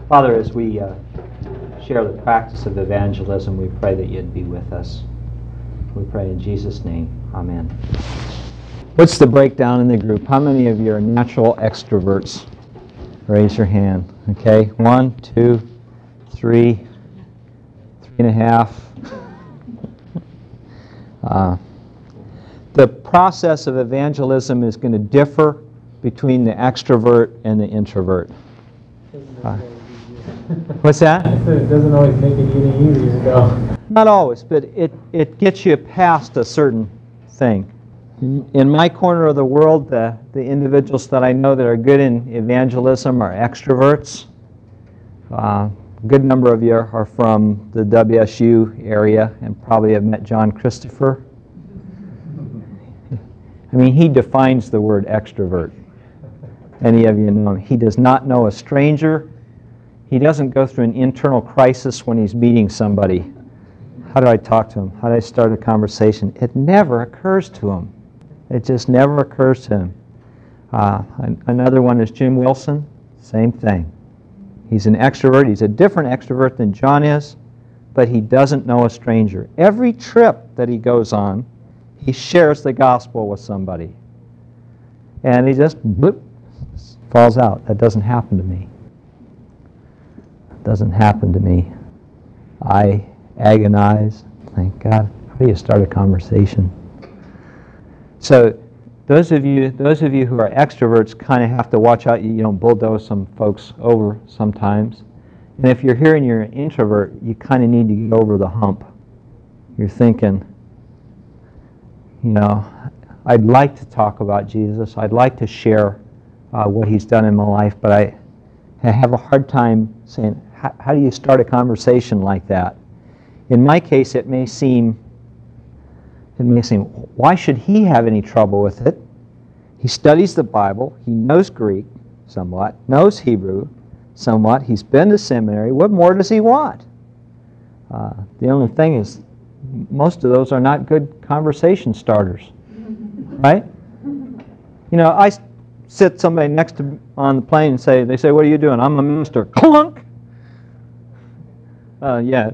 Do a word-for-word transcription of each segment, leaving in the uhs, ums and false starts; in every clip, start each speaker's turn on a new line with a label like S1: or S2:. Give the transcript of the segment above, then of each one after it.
S1: Father, as we uh, share the practice of evangelism, we pray that you'd be with us. We pray in Jesus' name. Amen. What's the breakdown in the group? How many of you are natural extroverts? Raise your hand. Okay, one, two, three, three and a half. Uh, the process of evangelism is going to differ between the extrovert and the introvert. Uh, what's that?
S2: It doesn't always make it any easier, though.
S1: Not always, but it, it gets you past a certain thing. In, in my corner of the world, the, the individuals that I know that are good in evangelism are extroverts. Uh, a good number of you are from the W S U area and probably have met John Christopher. I mean, he defines the word extrovert. Any of you know him. He does not know a stranger. He doesn't go through an internal crisis when he's meeting somebody. How do I talk to him? How do I start a conversation? It never occurs to him. It just never occurs to him. Uh, another one is Jim Wilson. Same thing. He's an extrovert. He's a different extrovert than John is, but he doesn't know a stranger. Every trip that he goes on, he shares the gospel with somebody. And he just bloop, falls out. That doesn't happen to me. It doesn't happen to me. I agonize. Thank God. How do you start a conversation? So those of you those of you who are extroverts kind of have to watch out you don't bulldoze some folks over sometimes. And if you're here and you're an introvert, you kind of need to get over the hump. You're thinking, you know, I'd like to talk about Jesus. I'd like to share uh, what he's done in my life, but I, I have a hard time saying, how do you start a conversation like that? In my case, it may seem, it may seem, why should he have any trouble with it? He studies the Bible. He knows Greek somewhat, knows Hebrew somewhat. He's been to seminary. What more does he want? Uh, the only thing is, most of those are not good conversation starters, right? You know, I sit somebody next to on the plane and say, they say, what are you doing? I'm a minister. Clunk! Uh, yeah.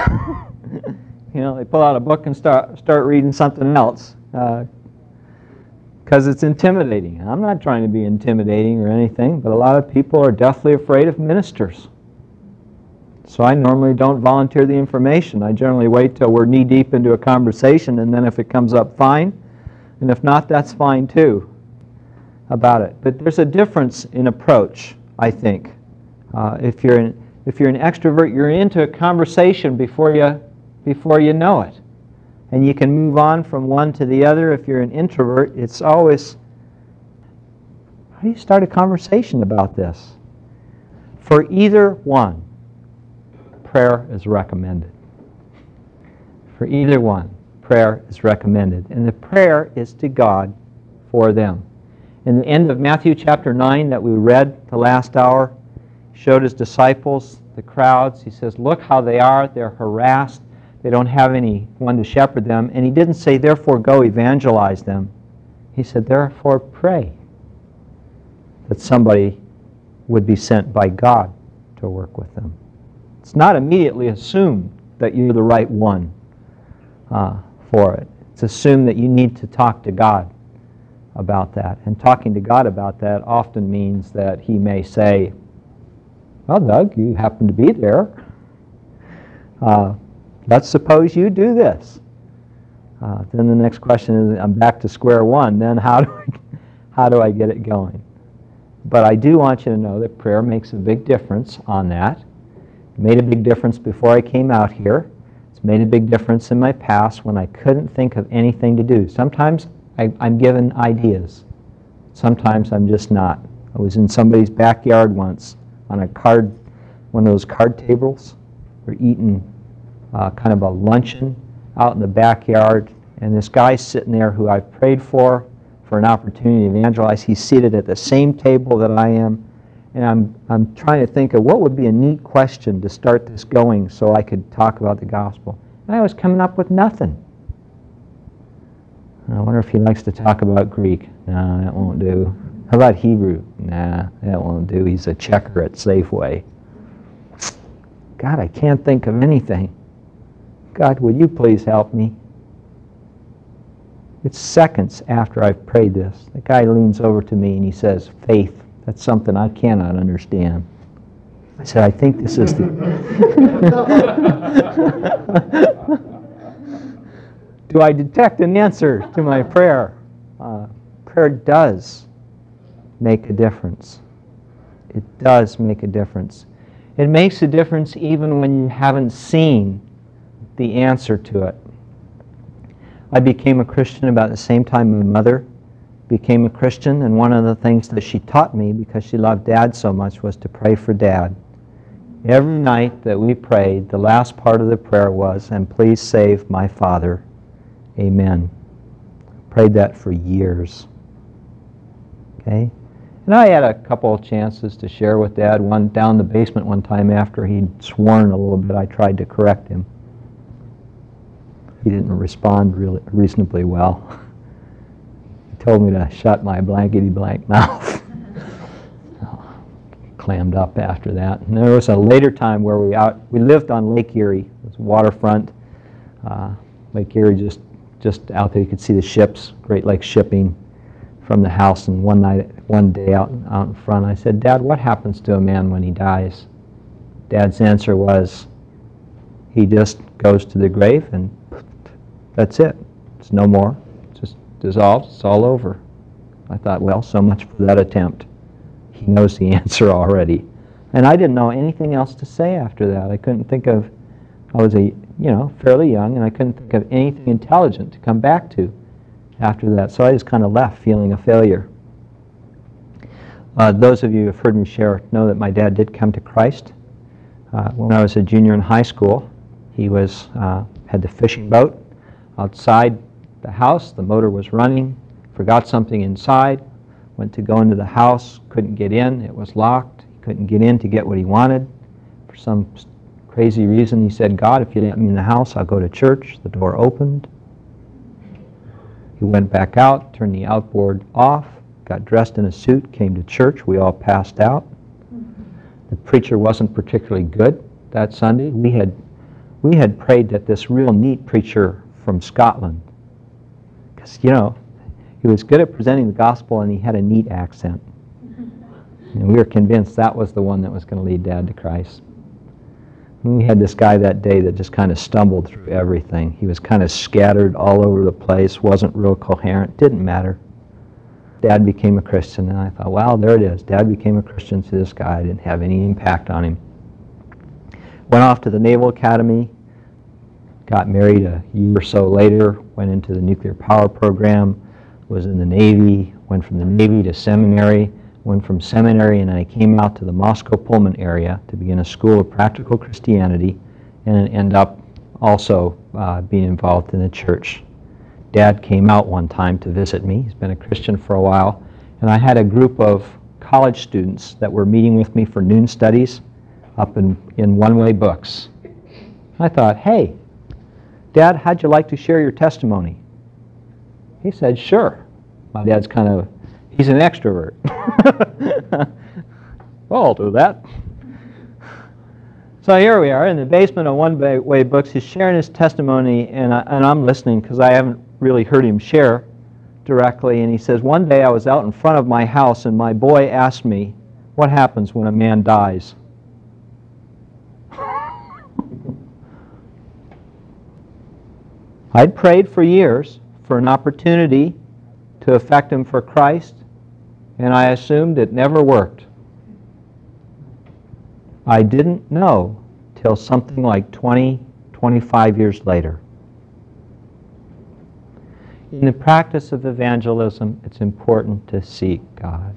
S1: You know, they pull out a book and start start reading something else because uh, it's intimidating. I'm not trying to be intimidating or anything, but a lot of people are deathly afraid of ministers. So I normally don't volunteer the information. I generally wait till we're knee-deep into a conversation, and then if it comes up, fine. And if not, that's fine too about it. But there's a difference in approach, I think. Uh, if you're an, if you're an extrovert, you're into a conversation before you before you know it. And you can move on from one to the other. If you're an introvert, it's always, how do you start a conversation about this? For either one, prayer is recommended. For either one, prayer is recommended. And the prayer is to God for them. In the end of Matthew chapter nine that we read the last hour, he showed his disciples, the crowds. He says, look how they are. They're harassed. They don't have anyone to shepherd them. And he didn't say, therefore go evangelize them. He said, therefore pray that somebody would be sent by God to work with them. It's not immediately assumed that you're the right one uh, for it. It's assumed that you need to talk to God about that. And talking to God about that often means that he may say, well, Doug, you happen to be there. Uh, let's suppose you do this. Uh, then the next question is, I'm back to square one. Then how do I, how do I get it going? But I do want you to know that prayer makes a big difference on that. It made a big difference before I came out here. It's made a big difference in my past when I couldn't think of anything to do. Sometimes I, I'm given ideas. Sometimes I'm just not. I was in somebody's backyard once on a card, one of those card tables. We're eating uh, kind of a luncheon out in the backyard, and this guy's sitting there who I've prayed for, for an opportunity to evangelize. He's seated at the same table that I am, and I'm I'm trying to think of what would be a neat question to start this going so I could talk about the gospel. And I was coming up with nothing. I wonder if he likes to talk about Greek. No, that won't do. How about Hebrew? Nah, that won't do. He's a checker at Safeway. God, I can't think of anything. God, would you please help me? It's seconds after I've prayed this. The guy leans over to me and he says, faith, that's something I cannot understand. I said, I think this is the... Do I detect an answer to my prayer? Uh, prayer does make a difference. It does make a difference. It makes a difference even when you haven't seen the answer to it. I became a Christian about the same time my mother became a Christian, and one of the things that she taught me, because she loved Dad so much, was to pray for Dad. Every night that we prayed, the last part of the prayer was, and please save my father. Amen. Prayed that for years. Okay? And I had a couple of chances to share with Dad. One down in the basement one time after he'd sworn a little bit, I tried to correct him. He didn't respond really reasonably well. He told me to shut my blankety blank mouth. Clammed up after that. And there was a later time where we out we lived on Lake Erie. It was waterfront. Uh, Lake Erie just just out there. You could see the ships, Great Lakes shipping from the house. And one night, one day out out in front, I said, Dad, what happens to a man when he dies? Dad's answer was, he just goes to the grave and that's it. It's no more. It just dissolves. It's all over. I thought, well, so much for that attempt. He knows the answer already. And I didn't know anything else to say after that. I couldn't think of, I was a, you know, fairly young, and I couldn't think of anything intelligent to come back to after that. So I just kind of left feeling a failure. Uh, those of you who have heard me share know that my dad did come to Christ. Uh, when I was a junior in high school, he was uh, had the fishing boat outside the house. The motor was running, forgot something inside, went to go into the house, couldn't get in, it was locked, he couldn't get in to get what he wanted. For some crazy reason he said, God, if you let me in the house, I'll go to church. The door opened. He went back out, turned the outboard off, got dressed in a suit, came to church. We all passed out. The preacher wasn't particularly good that Sunday. We had, we had prayed that this real neat preacher from Scotland, because, you know, he was good at presenting the gospel and he had a neat accent. And we were convinced that was the one that was going to lead Dad to Christ. And we had this guy that day that just kind of stumbled through everything. He was kind of scattered all over the place, wasn't real coherent, didn't matter. Dad became a Christian, and I thought, well, there it is. Dad became a Christian to this guy. I didn't have any impact on him. Went off to the Naval Academy, got married a year or so later, went into the nuclear power program, was in the Navy, went from the Navy to seminary, went from seminary, and I came out to the Moscow-Pullman area to begin a school of practical Christianity and end up also uh, being involved in the church. Dad came out one time to visit me. He's been a Christian for a while, and I had a group of college students that were meeting with me for noon studies up in, in One Way Books. I thought, hey, Dad, how'd you like to share your testimony? He said, sure. My dad's kind of, he's an extrovert. Well, I'll do that. So here we are in the basement of One Way Books. He's sharing his testimony, and, I, and I'm listening because I haven't really heard him share directly. And he says, one day I was out in front of my house, and my boy asked me, what happens when a man dies? I'd prayed for years for an opportunity to affect him for Christ, and I assumed it never worked. I didn't know till something like twenty, twenty-five years later. In the practice of evangelism, it's important to seek God.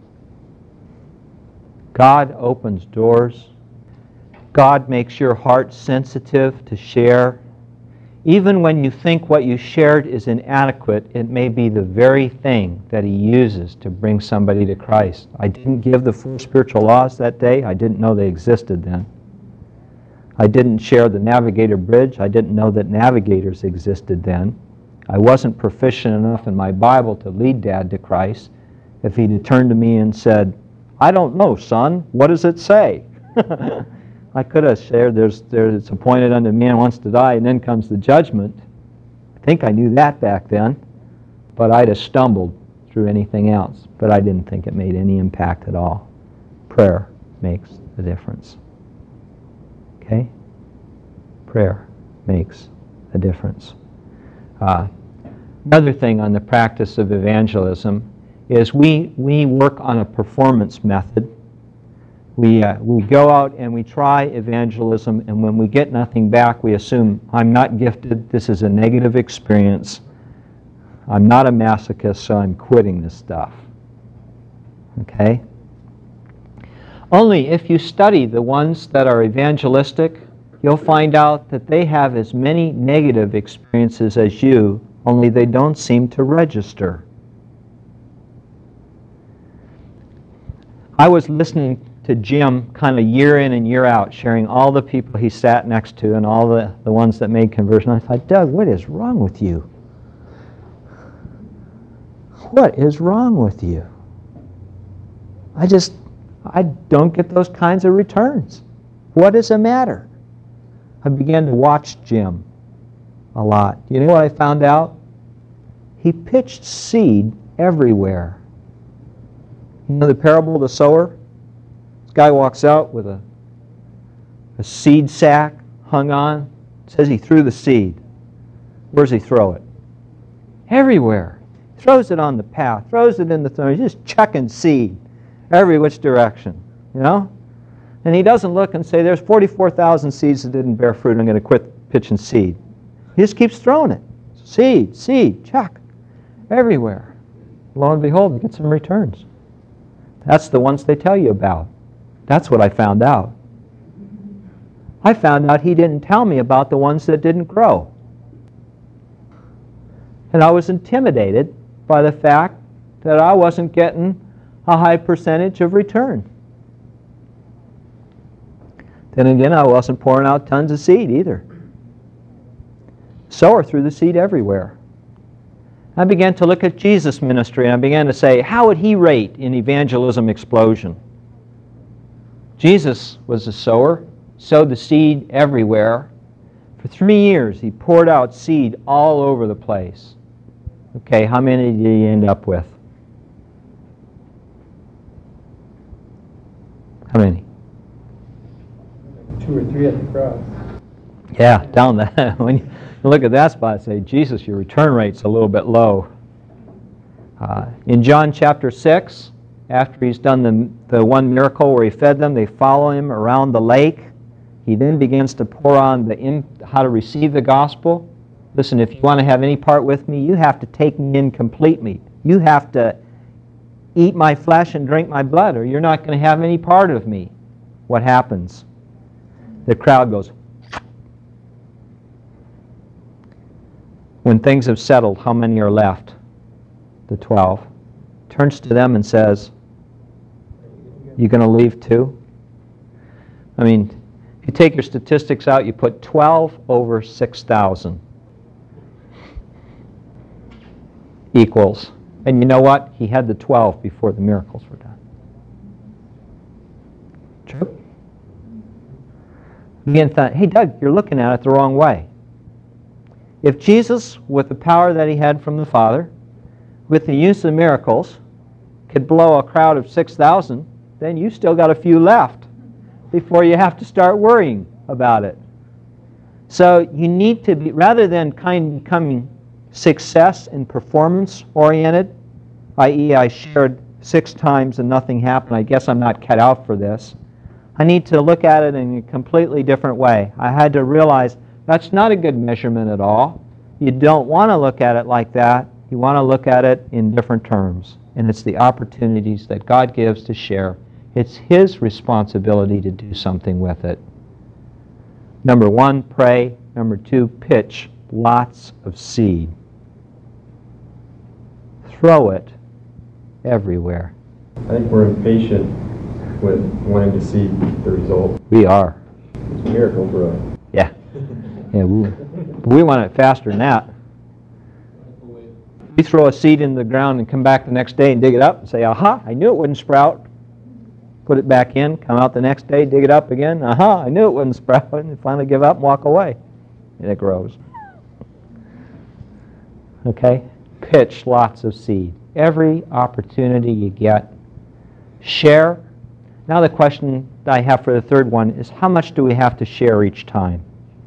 S1: God opens doors. God makes your heart sensitive to share. Even when you think what you shared is inadequate, it may be the very thing that He uses to bring somebody to Christ. I didn't give the four spiritual laws that day. I didn't know they existed then. I didn't share the Navigator Bridge. I didn't know that navigators existed then. I wasn't proficient enough in my Bible to lead Dad to Christ. If he'd turned to me and said, I don't know, son, what does it say? I could have shared there's, there's it's appointed unto man wants to die, and then comes the judgment. I think I knew that back then, but I'd have stumbled through anything else. But I didn't think it made any impact at all. Prayer makes a difference. Okay? Prayer makes a difference. Uh, another thing on the practice of evangelism is we, we work on a performance method. We, uh, we go out and we try evangelism, and when we get nothing back, we assume, I'm not gifted, this is a negative experience, I'm not a masochist, so I'm quitting this stuff. Okay? Only if you study the ones that are evangelistic, you'll find out that they have as many negative experiences as you, only they don't seem to register. I was listening to Jim kind of year in and year out, sharing all the people he sat next to and all the, the ones that made conversion. I thought, Doug, what is wrong with you? What is wrong with you? I just, I don't get those kinds of returns. What is the matter? I began to watch Jim a lot. You know what I found out? He pitched seed everywhere. You know the parable of the sower? This guy walks out with a, a seed sack hung on. It says he threw the seed. Where does he throw it? Everywhere. Throws it on the path, throws it in the thorn. He's just chucking seed every which direction, you know? And he doesn't look and say, there's forty-four thousand seeds that didn't bear fruit, I'm going to quit pitching seed. He just keeps throwing it. Seed, seed, chuck, everywhere. Lo and behold, he gets some returns. That's the ones they tell you about. That's what I found out. I found out he didn't tell me about the ones that didn't grow. And I was intimidated by the fact that I wasn't getting a high percentage of return. Then again, I wasn't pouring out tons of seed either. Sower threw the seed everywhere. I began to look at Jesus' ministry, and I began to say, how would he rate in evangelism explosion? Jesus was a sower, sowed the seed everywhere. For three years, he poured out seed all over the place. Okay, how many did he end up with? How many?
S2: Two or three at the cross.
S1: Yeah, down that. When you look at that spot, say, Jesus, your return rate's a little bit low. Uh, in John chapter six, after he's done the, the one miracle where he fed them, they follow him around the lake. He then begins to pour on the in, how to receive the gospel. Listen, if you want to have any part with me, you have to take me in completely. You have to eat my flesh and drink my blood, or you're not going to have any part of me. What happens? The crowd goes. When things have settled, how many are left? The twelve. Turns to them and says, you going to leave too? I mean, if you take your statistics out, you put twelve over six thousand. Equals. And you know what? He had the twelve before the miracles were done. True? Again, thought, hey Doug, you're looking at it the wrong way. If Jesus, with the power that he had from the Father, with the use of miracles, could blow a crowd of six thousand, then you still got a few left before you have to start worrying about it. So you need to be, rather than kind of becoming success and performance oriented, that is I shared six times and nothing happened, I guess I'm not cut out for this. I need to look at it in a completely different way. I had to realize that's not a good measurement at all. You don't want to look at it like that. You want to look at it in different terms. And it's the opportunities that God gives to share. It's His responsibility to do something with it. Number one, pray. Number two, pitch lots of seed. Throw it everywhere.
S3: I think we're impatient with wanting to see the result.
S1: We are.
S3: It's a miracle for us.
S1: Yeah. Yeah, we, we want it faster than that. We throw a seed in the ground and come back the next day and dig it up and say, aha, I knew it wouldn't sprout. put it back in, come out the next day, dig it up again. Aha, I knew it wouldn't sprout, and finally give up and walk away. And it grows. Okay? Pitch lots of seed. Every opportunity you get, share. Now the question that I have for the third one is, how much do we have to share each time?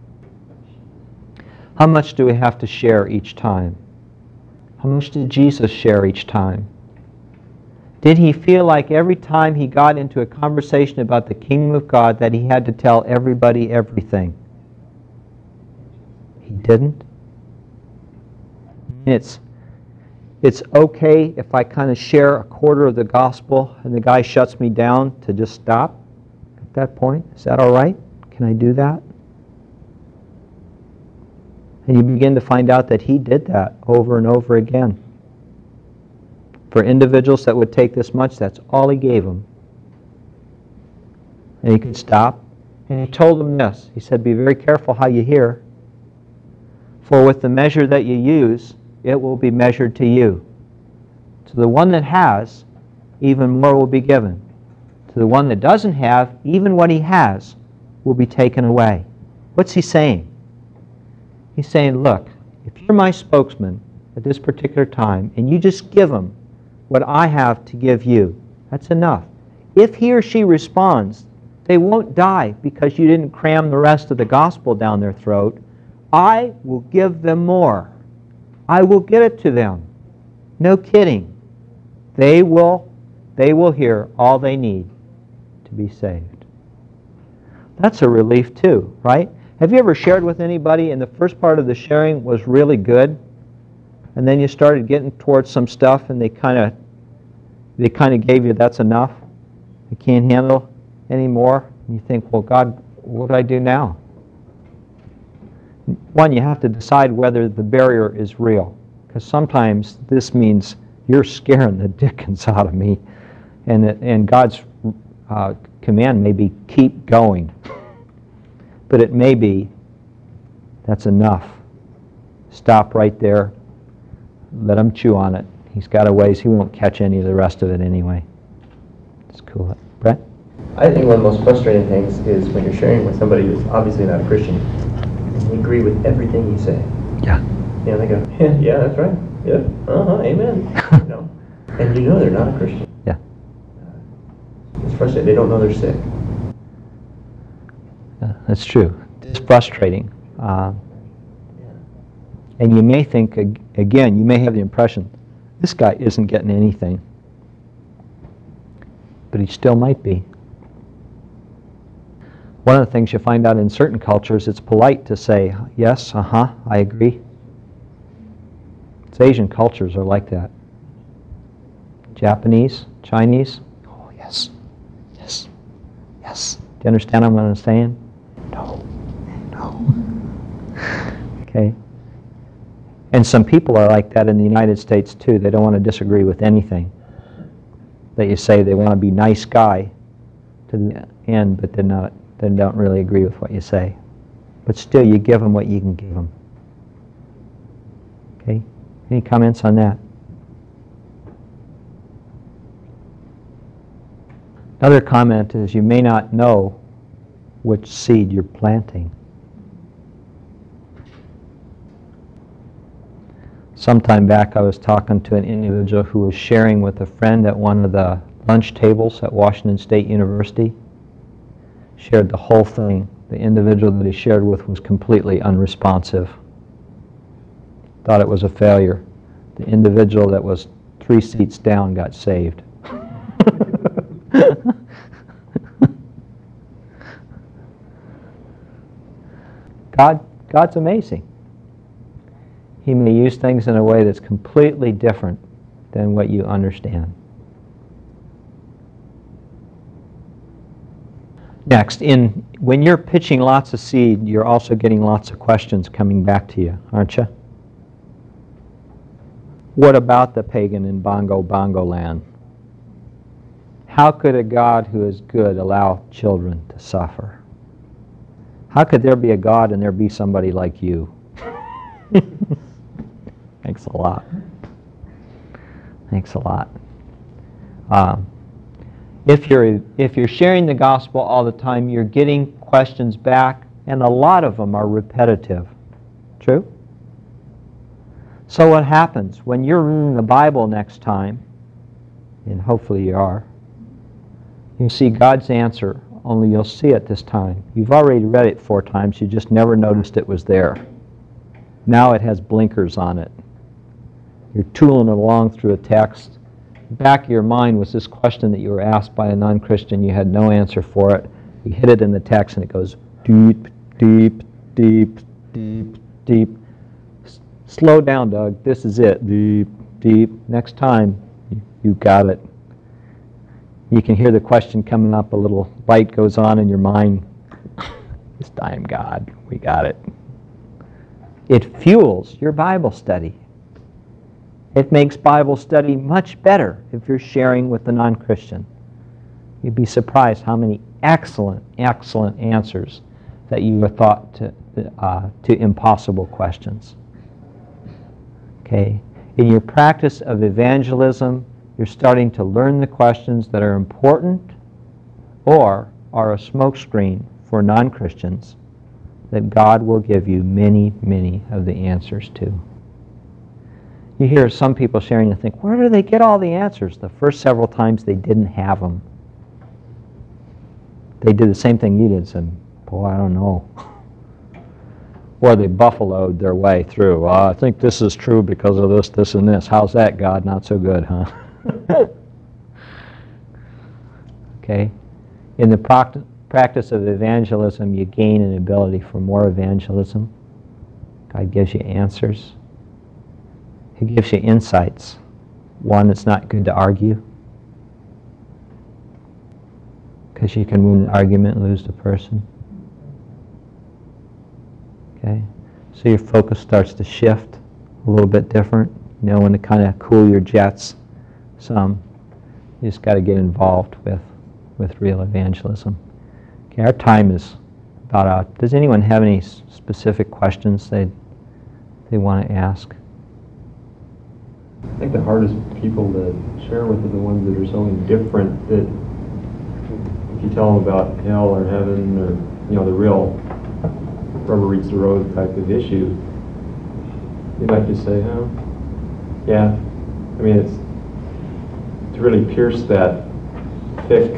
S1: How much do we have to share each time? How much did Jesus share each time? Did he feel like every time he got into a conversation about the kingdom of God that he had to tell everybody everything? He didn't. It's, it's okay if I kind of share a quarter of the gospel and the guy shuts me down to just stop at that point. Is that all right? Can I do that? And you begin to find out that he did that over and over again. For individuals that would take this much, that's all he gave them. And he could stop. And he told them this. He said, be very careful how you hear. For with the measure that you use, it will be measured to you. To the one that has, even more will be given. To the one that doesn't have, even what he has will be taken away. What's he saying? He's saying, look, if you're my spokesman at this particular time, and you just give them what I have to give you, that's enough. If he or she responds, they won't die because you didn't cram the rest of the gospel down their throat. I will give them more. I will give it to them. No kidding. They will, they will hear all they need to be saved. That's a relief too, right? Have you ever shared with anybody and the first part of the sharing was really good, and then you started getting towards some stuff and they kind of they kind of gave you that's enough, you can't handle anymore, and you think, well, God, what do I do now? One, you have to decide whether the barrier is real, because sometimes this means you're scaring the dickens out of me, and and God's uh, command may be keep going. But it may be, that's enough. Stop right there. Let him chew on it. He's got a ways. He won't catch any of the rest of it anyway. It's cool. Brett?
S4: I think one of the most frustrating things is when you're sharing with somebody who's obviously not a Christian, and they agree with everything you say.
S1: Yeah.
S4: You know, they go, yeah, yeah, that's right. Yeah, uh-huh, amen. You know? And you know they're not a Christian.
S1: Yeah.
S4: Uh, it's frustrating. They don't know they're sick.
S1: Yeah, that's true. It's frustrating. Uh, and you may think, again, you may have the impression, this guy isn't getting anything. But he still might be. One of the things you find out in certain cultures, it's polite to say, yes, uh-huh, I agree. It's Asian cultures are like that. Japanese, Chinese, oh, yes, yes, yes. Do you understand what I'm saying? No, no. Okay. And some people are like that in the United States too. They don't want to disagree with anything that you say. They want to be nice guy to the end, but they're not. They don't really agree with what you say. But still, you give them what you can give them. Okay. Any comments on that? Another comment is you may not know which seed you're planting. Sometime back I was talking to an individual who was sharing with a friend at one of the lunch tables at Washington State University. Shared the whole thing. The individual that he shared with was completely unresponsive. Thought it was a failure. The individual that was three seats down got saved. God, God's amazing. He may use things in a way that's completely different than what you understand. Next, in when you're pitching lots of seed, you're also getting lots of questions coming back to you, aren't you? What about the pagan in Bongo Bongo land? How could a God who is good allow children to suffer? How could there be a God and there be somebody like you? Thanks a lot. Thanks a lot. Um, If you're, if you're sharing the gospel all the time, you're getting questions back, and a lot of them are repetitive. True? So what happens? When you're reading the Bible next time, and hopefully you are, you see God's answer, only you'll see it this time. You've already read it four times, you just never noticed it was there. Now it has blinkers on it. You're tooling along through a text. The back of your mind was this question that you were asked by a non-Christian. You had no answer for it. You hit it in the text and it goes deep, deep, deep, deep, deep. S- slow down, Doug. This is it. Deep, deep. Next time, you, you got it. You can hear the question coming up. A little light goes on in your mind. This time, God, we got it. It fuels your Bible study. It makes Bible study much better if you're sharing with the non-Christian. You'd be surprised how many excellent, excellent answers that you have thought to, uh, to impossible questions. Okay? In your practice of evangelism, you're starting to learn the questions that are important or are a smokescreen for non-Christians that God will give you many, many of the answers to. You hear some people sharing and think, where do they get all the answers? The first several times they didn't have them. They did the same thing you did, said, boy, I don't know. Or they buffaloed their way through. Well, I think this is true because of this, this, and this. How's that, God? Not so good, huh? Okay? In the proct- practice of evangelism, you gain an ability for more evangelism. God gives you answers. He gives you insights. One, it's not good to argue, because you can win an argument and lose the person. Okay? So your focus starts to shift a little bit different. You know, when to kind of cool your jets some. You just got to get involved with, with real evangelism. Okay, our time is about out. Does anyone have any specific questions they they want to ask?
S3: I think the hardest people to share with are the ones that are so indifferent that if you tell them about hell or heaven or, you know, the real rubber meets the road type of issue, you might just say, oh, yeah. I mean, it's to really pierce that thick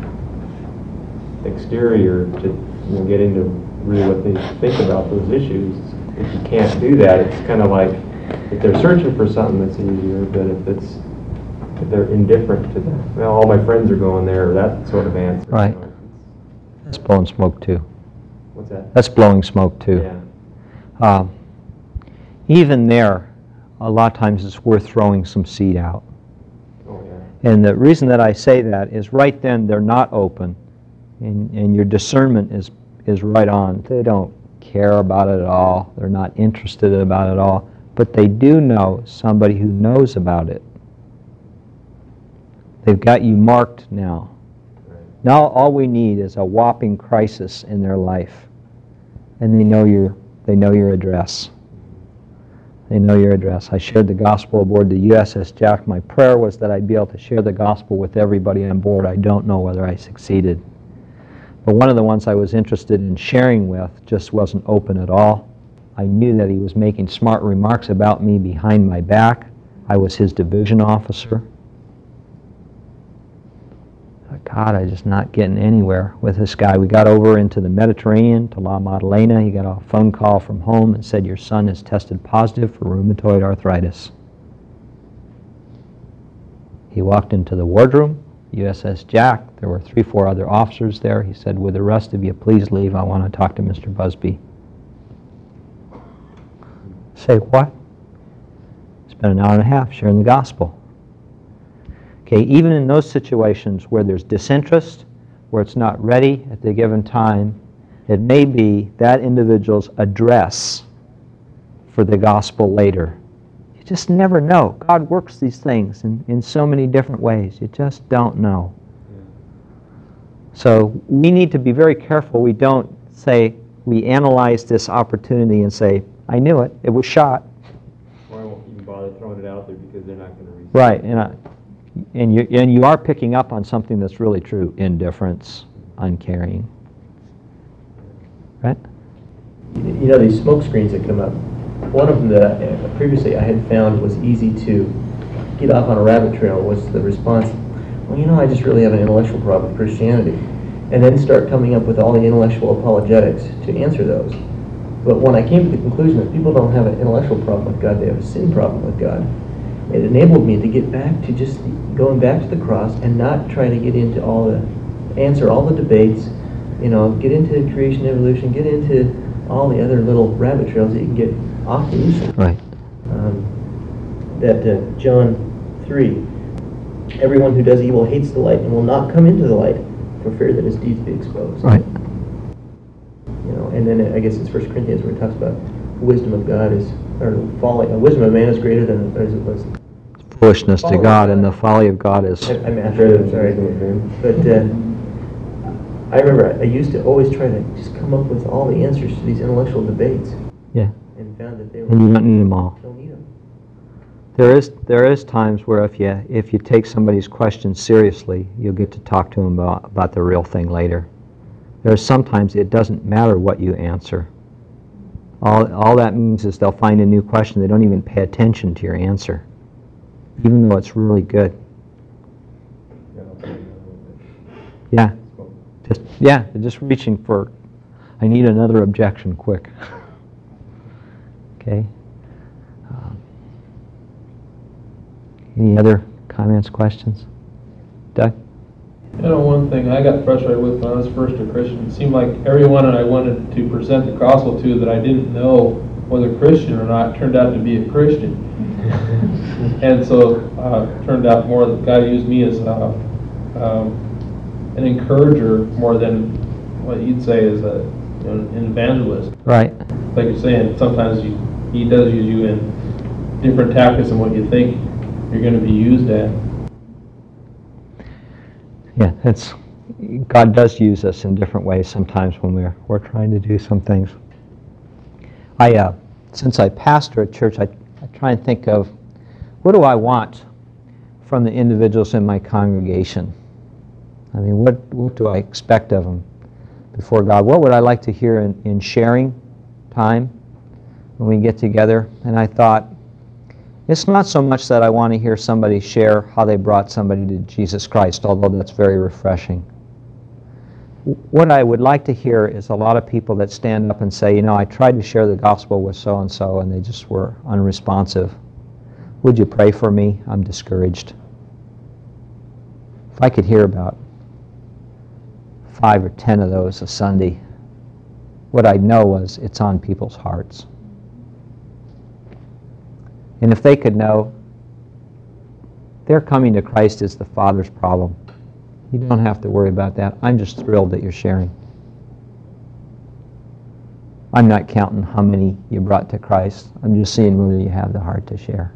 S3: exterior to, you know, get into really what they think about those issues. If you can't do that, it's kind of like if they're searching for something that's easier, but if it's if they're indifferent to that, well, all my friends are going there, or that sort of answer.
S1: Right.
S3: You know,
S1: That's blowing smoke too.
S3: what's that?
S1: That's blowing smoke too.
S3: Yeah.
S1: Um, even there, a lot of times it's worth throwing some seed out.
S3: Oh, yeah.
S1: And the reason that I say that is right then they're not open, and, and your discernment is, is right on. They don't care about it at all. They're not interested about it at all. But they do know somebody who knows about it. They've got you marked now.
S3: Right.
S1: Now all we need is a whopping crisis in their life. And they know your, they know your address. They know your address. I shared the gospel aboard the U S S Jack. My prayer was that I'd be able to share the gospel with everybody on board. I don't know whether I succeeded. But one of the ones I was interested in sharing with just wasn't open at all. I knew that he was making smart remarks about me behind my back. I was his division officer. God, I'm just not getting anywhere with this guy. We got over into the Mediterranean to La Maddalena. He got a phone call from home and said, your son has tested positive for rheumatoid arthritis. He walked into the wardroom, U S S Jack. There were three, four other officers there. He said, would the rest of you please leave? I want to talk to Mister Busby. Say, what? Spent an hour and a half sharing the gospel. Okay, even in those situations where there's disinterest, where it's not ready at the given time, it may be that individual's address for the gospel later. You just never know. God works these things in, in so many different ways. You just don't know. Yeah. So we need to be very careful. We don't say, we analyze this opportunity and say, I knew it, it was shot.
S3: Or I won't even bother throwing it out there because they're not going to read it.
S1: Right, and I, and you and you are picking up on something that's really true: indifference, uncaring. Right?
S4: You know, these smoke screens that come up, one of them that I, previously I had found was easy to get off on a rabbit trail was the response, well, you know, I just really have an intellectual problem with Christianity. And then start coming up with all the intellectual apologetics to answer those. But when I came to the conclusion that people don't have an intellectual problem with God, they have a sin problem with God, it enabled me to get back to just going back to the cross and not try to get into all the, answer all the debates, you know, get into creation, evolution, get into all the other little rabbit trails that you can get off the loose.
S1: Right.
S4: Um, that uh, John three, everyone who does evil hates the light and will not come into the light for fear that his deeds be exposed.
S1: Right.
S4: You know, and then I guess it's First Corinthians where it talks about wisdom of God is, or folly, uh, wisdom of man is greater than, or is it was
S1: Foolishness to God, and the folly of God is.
S4: I, I mastered it, sorry. But uh, I remember I, I used to always try to just come up with all the answers to these intellectual debates.
S1: Yeah.
S4: And found that they were.
S1: And you don't need them all.
S4: Don't need them.
S1: There is there is times where if you if you take somebody's question seriously, you'll get to talk to them about, about the real thing later. There are sometimes it doesn't matter what you answer. All all that means is they'll find a new question. They don't even pay attention to your answer, even though it's really good. Yeah, just yeah, just reaching for. I need another objection, quick. Okay. Um, any other comments, questions? Doug?
S2: You know, one thing I got frustrated with when I was first a Christian, it seemed like everyone that I wanted to present the gospel to that I didn't know whether Christian or not turned out to be a Christian. And so uh, it turned out more that God used me as a, um, an encourager more than what you'd say is a, you know, an evangelist.
S1: Right.
S2: Like you're saying, sometimes you, he does use you in different tactics than what you think you're going to be used at.
S1: Yeah, it's God does use us in different ways sometimes when we're we're trying to do some things. I uh, since I pastor a church, I, I try and think of what do I want from the individuals in my congregation. I mean, what what do I expect of them before God? What would I like to hear in, in sharing time when we get together? And I thought, it's not so much that I want to hear somebody share how they brought somebody to Jesus Christ, although that's very refreshing. What I would like to hear is a lot of people that stand up and say, you know, I tried to share the gospel with so-and-so and they just were unresponsive. Would you pray for me? I'm discouraged. If I could hear about five or ten of those a Sunday, what I'd know was it's on people's hearts. And if they could know their coming to Christ is the Father's problem, you don't have to worry about that. I'm just thrilled that you're sharing. I'm not counting how many you brought to Christ. I'm just seeing whether you have the heart to share.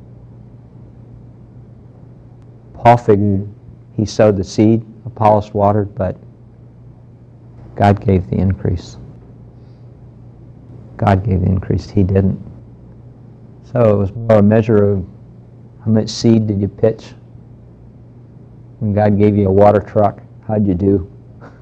S1: Paul figured he sowed the seed, Apollos watered, but God gave the increase. God gave the increase. He didn't. So it was more a measure of how much seed did you pitch? When God gave you a water truck, how'd you do?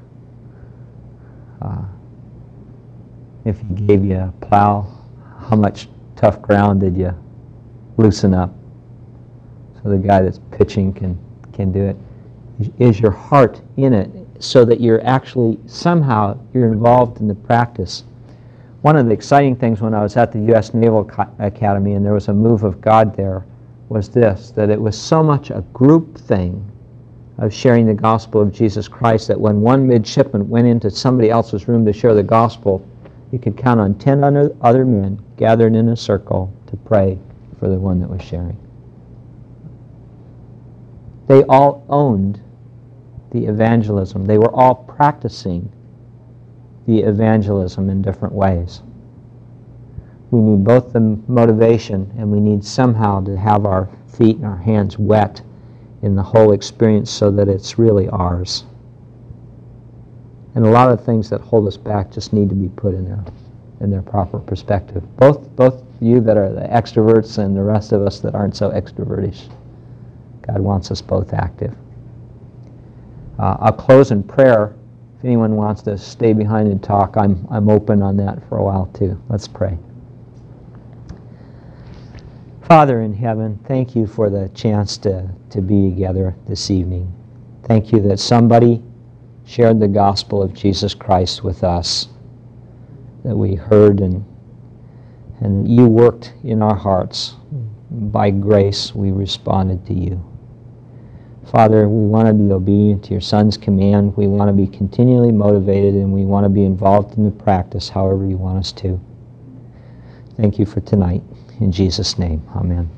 S1: Uh, if He gave you a plow, how much tough ground did you loosen up so the guy that's pitching can, can do it? Is your heart in it so that you're actually, somehow, you're involved in the practice? One of the exciting things when I was at the U S Naval Academy and there was a move of God there was this, that it was so much a group thing of sharing the gospel of Jesus Christ that when one midshipman went into somebody else's room to share the gospel, you could count on ten other men gathered in a circle to pray for the one that was sharing. They all owned the evangelism. They were all practicing the evangelism in different ways. We need both the motivation and we need somehow to have our feet and our hands wet in the whole experience so that it's really ours. And a lot of things that hold us back just need to be put in their in their proper perspective. Both both you that are the extroverts and the rest of us that aren't so extrovertish. God wants us both active. Uh, I'll close in prayer. If anyone wants to stay behind and talk, I'm, I'm open on that for a while too. Let's pray. Father in heaven, thank you for the chance to, to be together this evening. Thank you that somebody shared the gospel of Jesus Christ with us, that we heard and, and you worked in our hearts. By grace, we responded to you. Father, we want to be obedient to your Son's command. We want to be continually motivated, and we want to be involved in the practice however you want us to. Thank you for tonight. In Jesus' name, amen.